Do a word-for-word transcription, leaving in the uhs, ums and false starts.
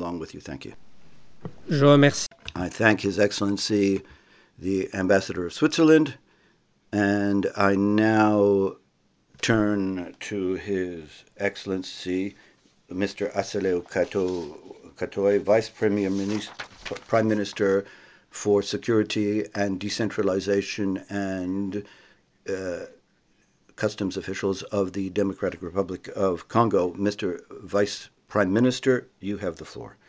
along with you. Thank you. Je remercie. I thank His Excellency, the Ambassador of Switzerland, and I now turn to His Excellency, Mister Assilio Katoy, Vice Premier Minister, Prime Minister for Security and Decentralization and uh, Customs Officials of the Democratic Republic of Congo. Mister Vice Prime Minister, you have the floor.